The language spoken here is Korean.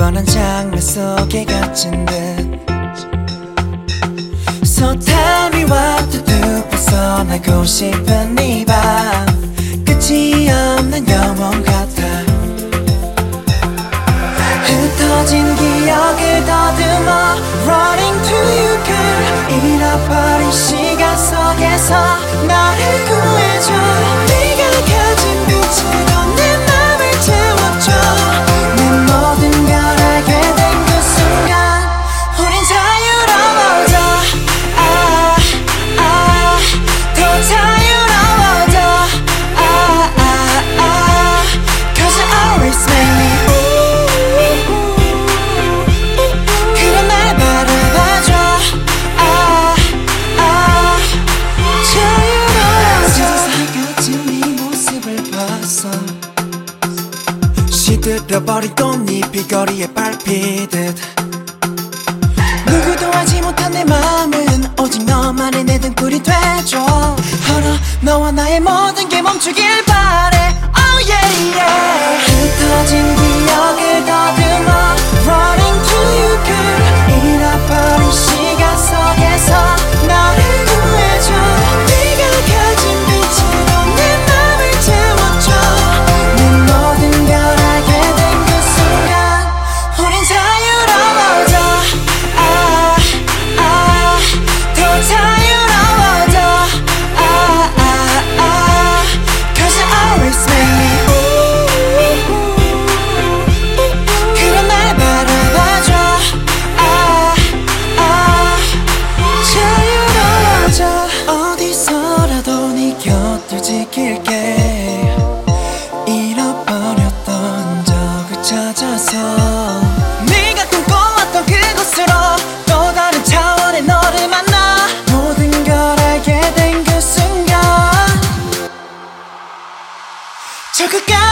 뻔한 장면 속에 갇힌 듯 So tell me what to do 벗어나고 싶은 이 밤 끝이 없는 영원 같아 흩어진 기억을 더듬어 Running to you girl 잃어버린 시간 속에서 나를 구해줘 네가 가진 빛으로 내 맘을 채워줘 내 모든 걸 알게 된 그 순간 우린 자유로워져 더 자유로워져 Cause you always make me 그런 날 바라봐줘 자유로워져 지금 네 모습을 봤어 시들어버린 꽃잎이 거리에 밟히듯 누구도 알지 못한 내 맘은 오직 너만의 내 등불이 돼줘 헐어 너와 나의 모든 게 멈추길 바래 Oh yeah yeah 흩어진 기억을 더듬어 Running to you girl 잃어버린 시간 속에서 나를 구해줘 네가 가진 빛으로 내 맘을 채워줘 내 모든 걸 알게 된 그 순간 우린 자유로워져 더 자유로워져 Cause you always make me 그런 날 바라봐줘 자유로워져 어디서라도 네 곁을 지킬게 잃어버렸던 적을 찾아서 네가 꿈꿔왔던 그곳으로 또 다른 차원의 너를 만나 모든 걸 알게 된 그 순간 저 끝까지